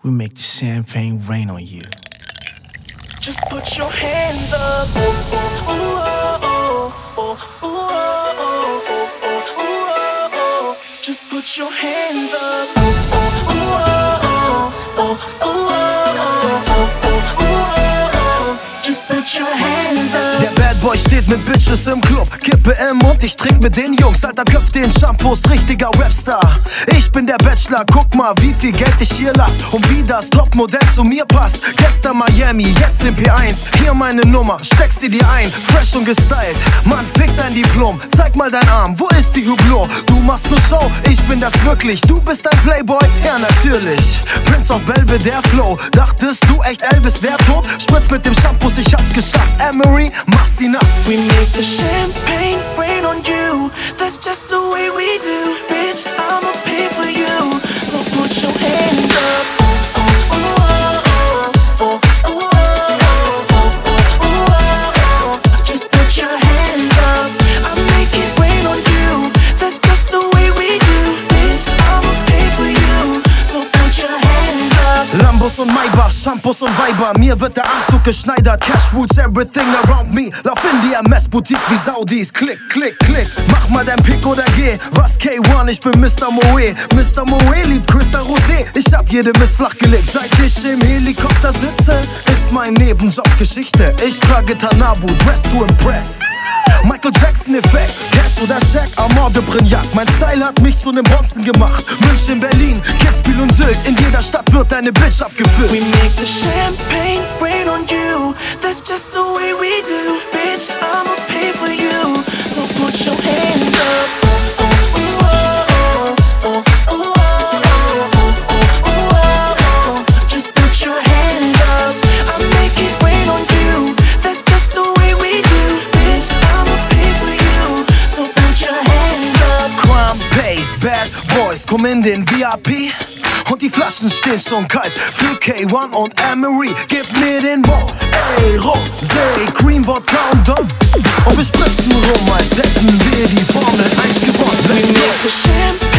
we make the champagne rain on you. Just put your hands up. Ooh, ooh, oh, oh, oh, oh, oh, oh, oh. Just put your hands up. Ooh, ooh, oh, oh, oh, oh, oh, oh. Just put your hands up. Der Bad Boy steht mit Bitches im Club, Kippe im Mund, ich trink mit den Jungs. Alter, köpf den Shampoos, richtiger Rapstar. Ich bin der Bachelor, guck mal, wie viel Geld ich hier lass und wie das Topmodell zu mir passt. Gestern Miami, jetzt im P1. Hier meine Nummer, steck sie dir ein. Fresh und gestylt, Mann, fick dein Diplom. Zeig mal dein Arm, wo ist die Hublot? Du machst nur Show, ich bin das wirklich. Du bist ein Playboy? Ja, natürlich. Prince of Belvedere Flow. Dachtest du echt, Elvis wär tot? Spritz mit dem Shampoos, ich hab's geschafft. Emery, mach sie nass. We make the champagne rain on you. That's just the way we do. Bitch, I'ma pay for you. So put your hands up. Just put your hands up. I make it rain on you. That's just the way we do. Bitch, I'ma pay for you. So put your hands up. Lambos und Maybach, Shampoos und Weiber. Mir wird der Anzug geschneidert. Cash rules everything around me. Lauf in die MS-Boutique wie Saudis. Klick, klick, klick. Mach mal dein Pick oder geh. Was K1, ich bin Mr. Moe. Mr. Moe liebt Crystal Rosé. Ich hab jede Miss flachgelegt. Seit ich im Helikopter sitze, ist mein Nebenjob Geschichte. Ich trage Tanabu, dress to impress. Michael Jackson-Effekt, Cash oder Shaq, Amor de Brignac. Mein Style hat mich zu nem Bronzen gemacht. München, Berlin, Kitzbühel und Sylt. In jeder Stadt wird deine Bitch abgefüllt. We make the champagne rain on you. That's just the way we do. Bitch, I'ma pay for you. So put your hands up. Just put your hands up. I make it rain on you. That's just the way we do. Bitch, I'ma pay for you. So put your hands up. Crime pays, Bad Boys, komm in den VIP. Und die Flaschen stehen schon kalt für K1 und Emery. Gib mir den Bon, ey, Rosé, Cream, Vodka und Dom. Und wir spritzen rum, als hätten wir die Formel 1 gewonnen. We make the champagne